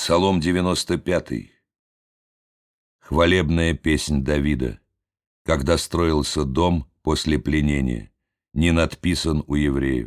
Псалом 95. Хвалебная песнь Давида, когда строился дом после пленения, не надписан у евреев.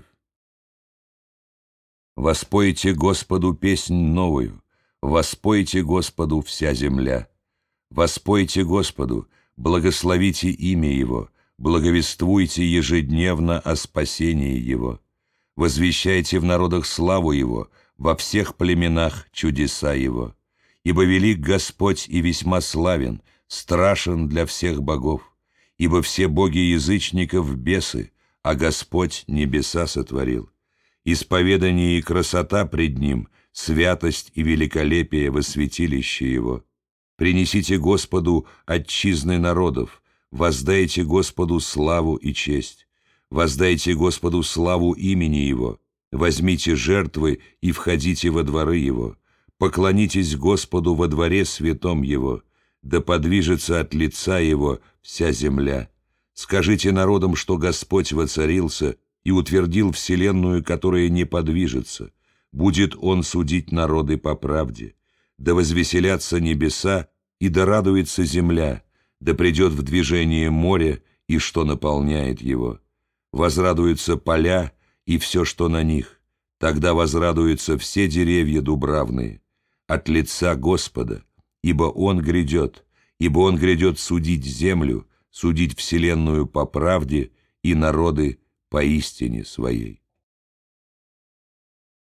Воспойте Господу песнь новую, воспойте Господу вся земля. Воспойте Господу, благословите имя Его, благовествуйте ежедневно о спасении Его. Возвещайте в народах славу Его, во всех племенах чудеса Его. Ибо велик Господь и весьма славен, страшен для всех богов. Ибо все боги язычников бесы, а Господь небеса сотворил. Исповедание и красота пред Ним, святость и великолепие во святилище Его. Принесите Господу отчизны народов, воздайте Господу славу и честь. Воздайте Господу славу имени Его, возьмите жертвы и входите во дворы Его. Поклонитесь Господу во дворе святом Его, да подвижется от лица Его вся земля. Скажите народам, что Господь воцарился и утвердил вселенную, которая не подвижется. Будет Он судить народы по правде. Да возвеселятся небеса, и да радуется земля, да придет в движение море, и что наполняет его. Возрадуются поля и все, что на них. Тогда возрадуются все деревья дубравные от лица Господа, ибо Он грядет судить землю, судить вселенную по правде и народы по истине своей.